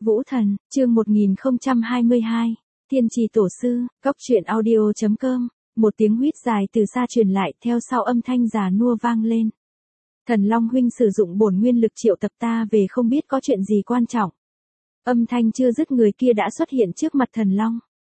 Vũ Thần, chương 1022, Tiên trì tổ sư, Cóc truyện audio.com, một tiếng huýt dài từ xa truyền lại theo sau âm thanh già nua vang lên. Thần Long huynh sử dụng bổn nguyên lực triệu tập ta về không biết có chuyện gì quan trọng. Âm thanh chưa dứt người kia đã xuất hiện trước mặt Thần Long.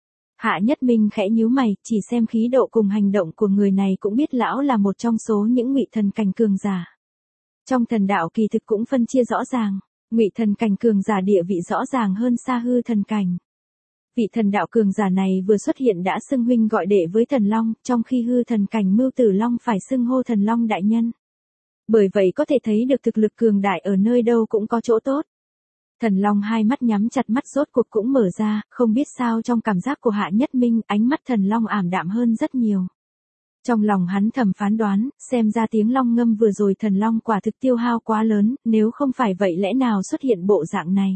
Hạ Nhất Minh khẽ nhíu mày, chỉ xem khí độ cùng hành động của người này cũng biết lão là một trong số những ngụy thần cảnh cường giả. Trong thần đạo kỳ thực cũng phân chia rõ ràng, ngụy thần cảnh cường giả địa vị rõ ràng hơn xa hư thần cảnh. Vị thần đạo cường giả này vừa xuất hiện đã xưng huynh gọi đệ với Thần Long, trong khi hư thần cảnh Mưu Tử Long phải xưng hô Thần Long đại nhân. Bởi vậy có thể thấy được thực lực cường đại ở nơi đâu cũng có chỗ tốt. Thần Long hai mắt nhắm chặt, mắt rốt cuộc cũng mở ra, không biết sao trong cảm giác của Hạ Nhất Minh, ánh mắt Thần Long ảm đạm hơn rất nhiều. Trong lòng hắn thầm phán đoán, xem ra tiếng long ngâm vừa rồi Thần Long quả thực tiêu hao quá lớn, nếu không phải vậy lẽ nào xuất hiện bộ dạng này.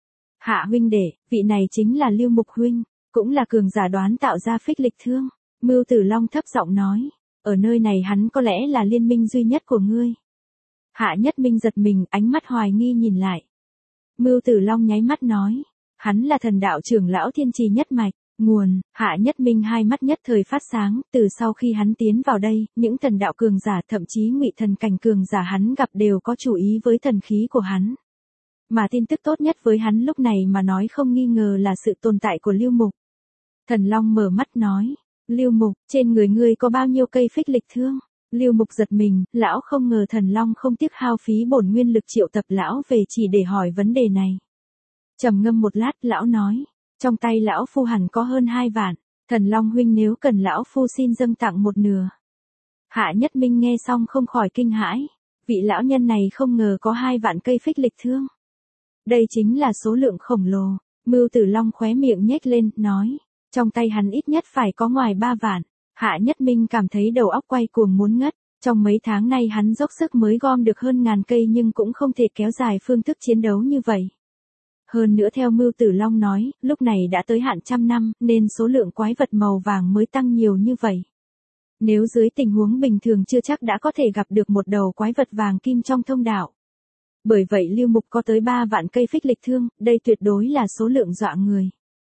Hạ huynh đệ, vị này chính là Lưu Mục huynh, cũng là cường giả đoán tạo ra phích lịch thương. Mưu Tử Long thấp giọng nói, ở nơi này hắn có lẽ là liên minh duy nhất của ngươi. Hạ Nhất Minh giật mình, ánh mắt hoài nghi nhìn lại. Mưu Tử Long nháy mắt nói, hắn là thần đạo trưởng lão thiên trì nhất mạch. Nguồn, Hạ Nhất Minh hai mắt nhất thời phát sáng, từ sau khi hắn tiến vào đây, những thần đạo cường giả thậm chí ngụy thần cảnh cường giả hắn gặp đều có chú ý với thần khí của hắn. Mà tin tức tốt nhất với hắn lúc này mà nói không nghi ngờ là sự tồn tại của Lưu Mục. Thần Long mở mắt nói, Lưu Mục, trên người ngươi có bao nhiêu cây phích lịch thương? Lưu Mục giật mình, lão không ngờ Thần Long không tiếc hao phí bổn nguyên lực triệu tập lão về chỉ để hỏi vấn đề này. Trầm ngâm một lát, lão nói, trong tay lão phu hẳn có hơn 2 vạn, Thần Long huynh nếu cần lão phu xin dâng tặng một nửa. Hạ Nhất Minh nghe xong không khỏi kinh hãi, vị lão nhân này không ngờ có 2 vạn cây phích lịch thương. Đây chính là số lượng khổng lồ. Mưu Tử Long khóe miệng nhếch lên, nói, trong tay hắn ít nhất phải có ngoài 3 vạn. Hạ Nhất Minh cảm thấy đầu óc quay cuồng muốn ngất, trong mấy tháng nay hắn dốc sức mới gom được hơn 1000 cây nhưng cũng không thể kéo dài phương thức chiến đấu như vậy. Hơn nữa theo Mưu Tử Long nói, lúc này đã tới hạn trăm năm, nên số lượng quái vật màu vàng mới tăng nhiều như vậy. Nếu dưới tình huống bình thường chưa chắc đã có thể gặp được một đầu quái vật vàng kim trong thông đạo. Bởi vậy Lưu Mục có tới 3 vạn cây phích lịch thương, đây tuyệt đối là số lượng dọa người.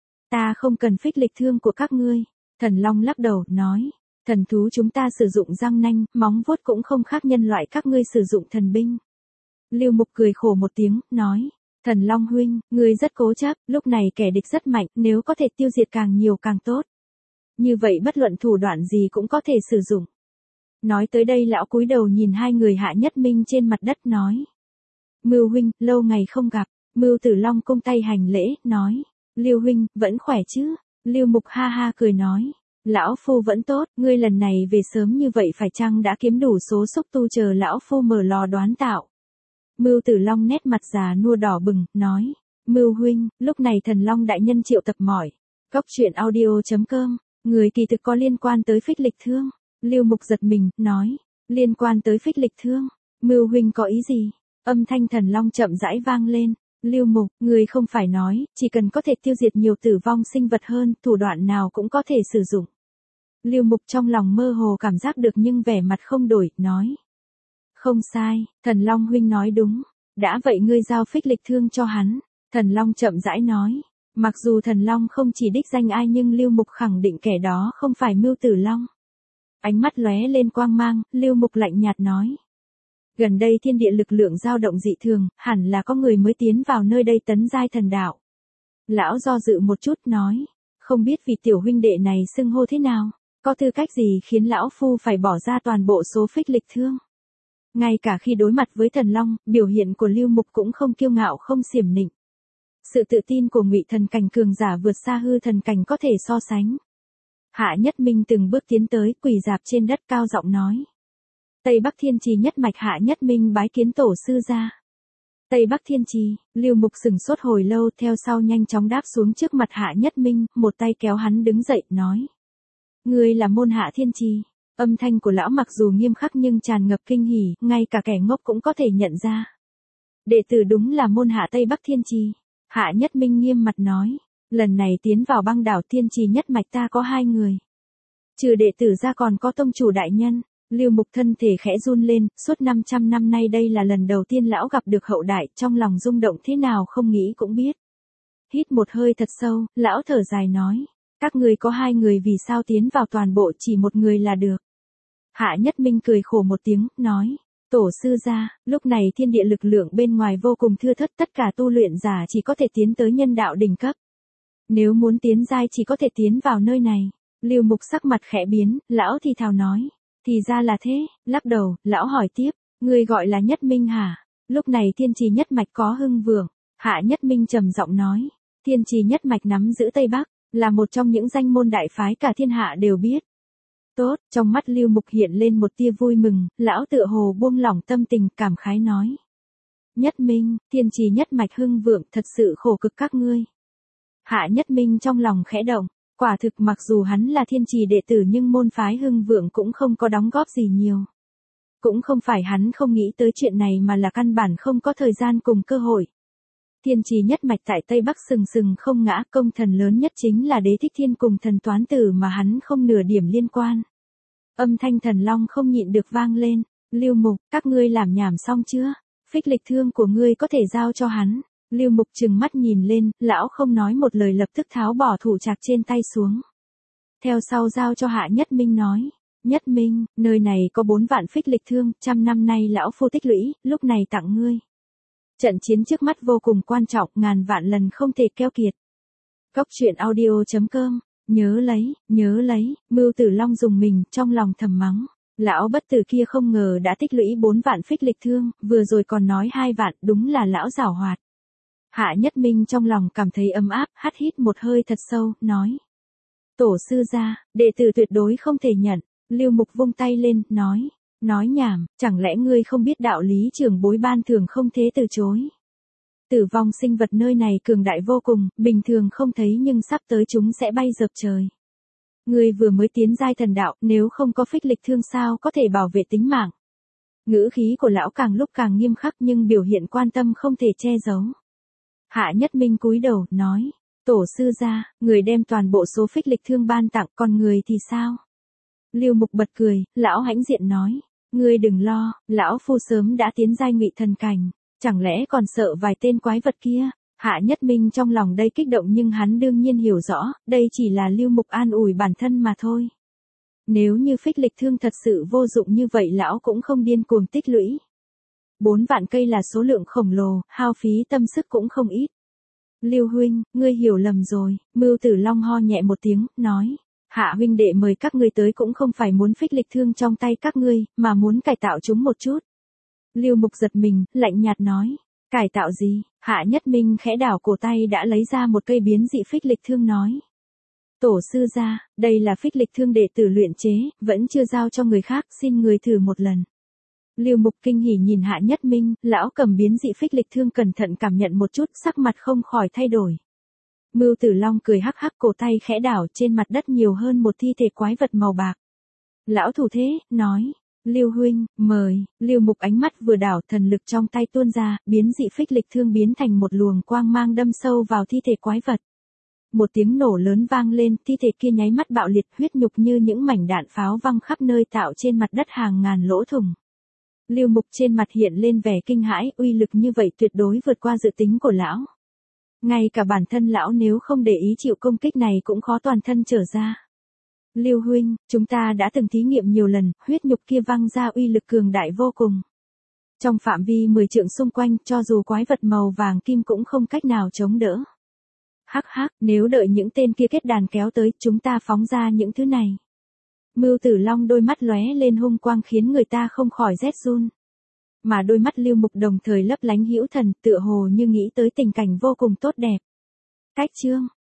Ta không cần phích lịch thương của các ngươi. Thần Long lắc đầu, nói, thần thú chúng ta sử dụng răng nanh, móng vuốt cũng không khác nhân loại các ngươi sử dụng thần binh. Lưu Mục cười khổ một tiếng, nói, Thần Long huynh, ngươi rất cố chấp, lúc này kẻ địch rất mạnh, nếu có thể tiêu diệt càng nhiều càng tốt. Như vậy bất luận thủ đoạn gì cũng có thể sử dụng. Nói tới đây lão cúi đầu nhìn hai người Hạ Nhất Minh trên mặt đất nói. Mưu huynh, lâu ngày không gặp. Mưu Tử Long cung tay hành lễ, nói, Lưu huynh, vẫn khỏe chứ? Lưu Mục ha ha cười nói, lão phu vẫn tốt, ngươi lần này về sớm như vậy phải chăng đã kiếm đủ số xúc tu chờ lão phu mở lò đoán tạo? Mưu Tử Long nét mặt già nua đỏ bừng, nói, Mưu huynh, lúc này Thần Long đại nhân triệu tập mỏi. Cóc truyện audio.com, người kỳ thực có liên quan tới phích lịch thương. Lưu Mục giật mình, nói, liên quan tới phích lịch thương, Mưu huynh có ý gì? Âm thanh Thần Long chậm rãi vang lên, Lưu Mục, người không phải nói, chỉ cần có thể tiêu diệt nhiều tử vong sinh vật hơn, thủ đoạn nào cũng có thể sử dụng. Lưu Mục trong lòng mơ hồ cảm giác được nhưng vẻ mặt không đổi, nói. Không sai, Thần Long huynh nói đúng, đã vậy ngươi giao phích lịch thương cho hắn. Thần Long chậm rãi nói, mặc dù Thần Long không chỉ đích danh ai nhưng Lưu Mục khẳng định kẻ đó không phải Mưu Tử Long. Ánh mắt lóe lên quang mang, Lưu Mục lạnh nhạt nói. Gần đây thiên địa lực lượng dao động dị thường, hẳn là có người mới tiến vào nơi đây tấn giai thần đạo. Lão do dự một chút nói, không biết vị tiểu huynh đệ này xưng hô thế nào, có tư cách gì khiến lão phu phải bỏ ra toàn bộ số phích lịch thương. Ngay cả khi đối mặt với Thần Long, biểu hiện của Lưu Mục cũng không kiêu ngạo không xiểm nịnh. Sự tự tin của ngụy thần cảnh cường giả vượt xa hư thần cảnh có thể so sánh. Hạ Nhất Minh từng bước tiến tới, quỳ rạp trên đất cao giọng nói. Tây Bắc Thiên Trì nhất mạch Hạ Nhất Minh bái kiến tổ sư gia. Tây Bắc Thiên Trì, Lưu Mục sừng sốt hồi lâu theo sau nhanh chóng đáp xuống trước mặt Hạ Nhất Minh, một tay kéo hắn đứng dậy, nói. Ngươi là môn Hạ Thiên Trì. Âm thanh của lão mặc dù nghiêm khắc nhưng tràn ngập kinh hỉ, ngay cả kẻ ngốc cũng có thể nhận ra. Đệ tử đúng là môn Hạ Tây Bắc Thiên Trì. Hạ Nhất Minh nghiêm mặt nói, lần này tiến vào băng đảo Thiên Trì nhất mạch ta có 2 người. Trừ đệ tử ra còn có tông chủ đại nhân. Lưu Mục thân thể khẽ run lên, suốt 500 năm nay đây là lần đầu tiên lão gặp được hậu đại, trong lòng rung động thế nào không nghĩ cũng biết. Hít một hơi thật sâu, lão thở dài nói. Các người có 2 người vì sao tiến vào toàn bộ chỉ một người là được. Hạ Nhất Minh cười khổ một tiếng, nói. Tổ sư gia, lúc này thiên địa lực lượng bên ngoài vô cùng thưa thớt, tất cả tu luyện giả chỉ có thể tiến tới nhân đạo đỉnh cấp. Nếu muốn tiến giai chỉ có thể tiến vào nơi này. Lưu Mục sắc mặt khẽ biến, lão thì thào nói. Thì ra là thế, lắc đầu, lão hỏi tiếp. Người gọi là Nhất Minh hả? Lúc này thiên trì nhất mạch có hưng vượng. Hạ Nhất Minh trầm giọng nói. Thiên trì nhất mạch nắm giữ Tây Bắc, là một trong những danh môn đại phái cả thiên hạ đều biết. Tốt, trong mắt Lưu Mục hiện lên một tia vui mừng, lão tựa hồ buông lỏng tâm tình cảm khái nói. Nhất Minh, thiên trì nhất mạch hưng vượng thật sự khổ cực các ngươi. Hạ Nhất Minh trong lòng khẽ động, quả thực mặc dù hắn là thiên trì đệ tử nhưng môn phái hưng vượng cũng không có đóng góp gì nhiều. Cũng không phải hắn không nghĩ tới chuyện này mà là căn bản không có thời gian cùng cơ hội. Thiên trì nhất mạch tại Tây Bắc sừng sừng không ngã, công thần lớn nhất chính là Đế Thích Thiên cùng thần toán tử mà hắn không nửa điểm liên quan. Âm thanh Thần Long không nhịn được vang lên. Lưu Mục, các ngươi làm nhảm xong chưa? Phích lịch thương của ngươi có thể giao cho hắn. Lưu Mục trừng mắt nhìn lên, lão không nói một lời lập tức tháo bỏ thủ trạc trên tay xuống. Theo sau giao cho Hạ Nhất Minh nói. Nhất Minh, nơi này có 4 vạn phích lịch thương, 100 năm nay lão phu tích lũy, lúc này tặng ngươi. Trận chiến trước mắt vô cùng quan trọng, ngàn vạn lần không thể keo kiệt. Góc truyện audio.com, nhớ lấy, Mưu Tử Long dùng mình, trong lòng thầm mắng. Lão bất tử kia không ngờ đã tích lũy 4 vạn phích lịch thương, vừa rồi còn nói 2 vạn, đúng là lão giảo hoạt. Hạ Nhất Minh trong lòng cảm thấy ấm áp, hít một hơi thật sâu, nói. Tổ sư gia, đệ tử tuyệt đối không thể nhận. Lưu Mục vung tay lên, nói. Nói nhảm, chẳng lẽ ngươi không biết đạo lý trưởng bối ban thường không thế từ chối. Tử vong sinh vật nơi này cường đại vô cùng, bình thường không thấy nhưng sắp tới chúng sẽ bay dập trời. Ngươi vừa mới tiến giai thần đạo, nếu không có phích lịch thương sao có thể bảo vệ tính mạng. Ngữ khí của lão càng lúc càng nghiêm khắc nhưng biểu hiện quan tâm không thể che giấu. Hạ Nhất Minh cúi đầu, nói. Tổ sư gia, người đem toàn bộ số phích lịch thương ban tặng, còn người thì sao? Lưu Mục bật cười, lão hãnh diện nói. Ngươi đừng lo, lão phu sớm đã tiến giai ngụy thần cảnh, chẳng lẽ còn sợ vài tên quái vật kia. Hạ Nhất Minh trong lòng đây kích động nhưng hắn đương nhiên hiểu rõ, đây chỉ là Lưu Mục an ủi bản thân mà thôi. Nếu như phích lịch thương thật sự vô dụng như vậy lão cũng không điên cuồng tích lũy. 4 vạn cây là số lượng khổng lồ, hao phí tâm sức cũng không ít. Lưu huynh, ngươi hiểu lầm rồi, Mưu Tử Long ho nhẹ một tiếng, nói. Hạ huynh đệ mời các ngươi tới cũng không phải muốn phích lịch thương trong tay các ngươi, mà muốn cải tạo chúng một chút. Lưu Mục giật mình, lạnh nhạt nói. Cải tạo gì? Hạ Nhất Minh khẽ đảo cổ tay đã lấy ra một cây biến dị phích lịch thương nói. Tổ sư gia, đây là phích lịch thương đệ tử luyện chế, vẫn chưa giao cho người khác, xin người thử một lần. Lưu Mục kinh hỉ nhìn Hạ Nhất Minh, lão cầm biến dị phích lịch thương cẩn thận cảm nhận một chút, sắc mặt không khỏi thay đổi. Mưu Tử Long cười hắc hắc, cổ tay khẽ đảo, trên mặt đất nhiều hơn một thi thể quái vật màu bạc. Lão thủ thế, nói. Lưu huynh, mời. Lưu Mục ánh mắt vừa đảo, thần lực trong tay tuôn ra, biến dị phích lịch thương biến thành một luồng quang mang đâm sâu vào thi thể quái vật. Một tiếng nổ lớn vang lên, thi thể kia nháy mắt bạo liệt, huyết nhục như những mảnh đạn pháo văng khắp nơi tạo trên mặt đất hàng ngàn lỗ thủng. Lưu Mục trên mặt hiện lên vẻ kinh hãi, uy lực như vậy tuyệt đối vượt qua dự tính của lão. Ngay cả bản thân lão nếu không để ý chịu công kích này cũng khó toàn thân trở ra. Lưu huynh, chúng ta đã từng thí nghiệm nhiều lần, huyết nhục kia văng ra uy lực cường đại vô cùng. Trong phạm vi 10 trượng xung quanh, cho dù quái vật màu vàng kim cũng không cách nào chống đỡ. Hắc hắc, nếu đợi những tên kia kết đàn kéo tới, chúng ta phóng ra những thứ này. Mưu Tử Long đôi mắt lóe lên hung quang khiến người ta không khỏi rét run. Mà đôi mắt Lưu Mục đồng thời lấp lánh hữu thần, tựa hồ như nghĩ tới tình cảnh vô cùng tốt đẹp. Cách chương